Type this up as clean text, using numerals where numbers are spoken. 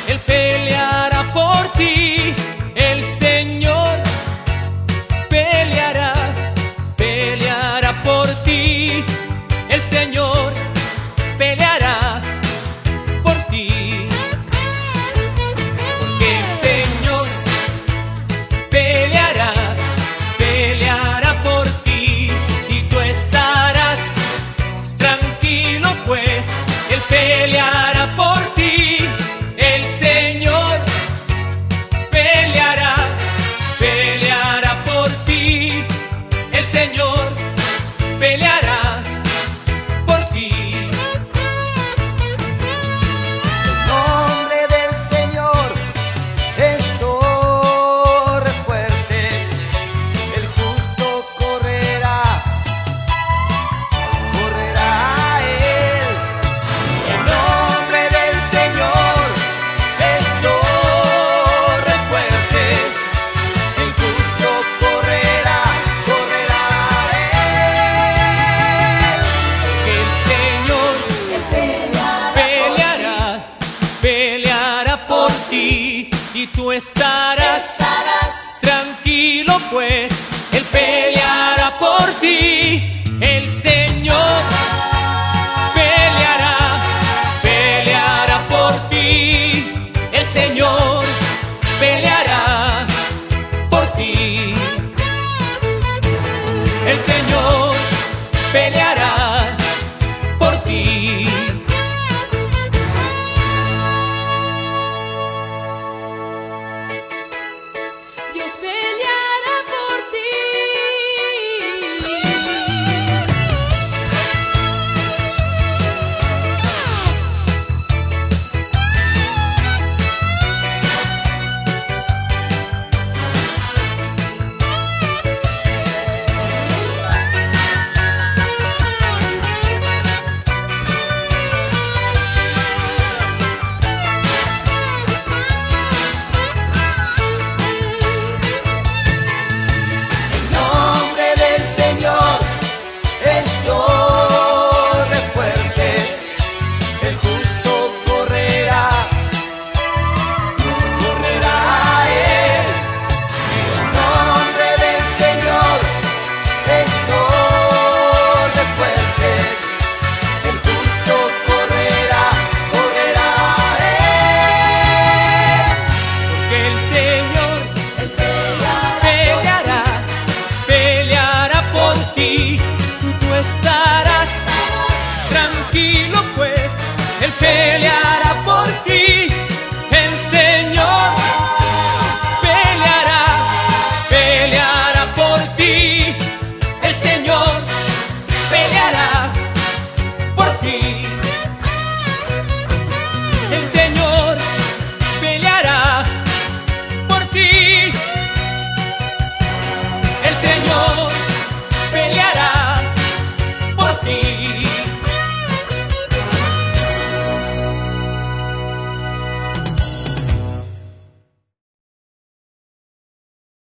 Él peleará por ti, el Señor peleará, peleará por ti, el Señor peleará por ti. Porque el Señor peleará, peleará por ti, y tú estarás tranquilo, pues Él peleará por ti, el Señor peleará, peleará por ti, el Señor peleará por ti. El nombre del Señor es torre fuerte, el justo correrá, correrá a él. El nombre del Señor es torre fuerte, el justo correrá, correrá a él. Que el Señor peleará, peleará por ti, y tú estarás tranquilo, pues Él peleará por ti, el Señor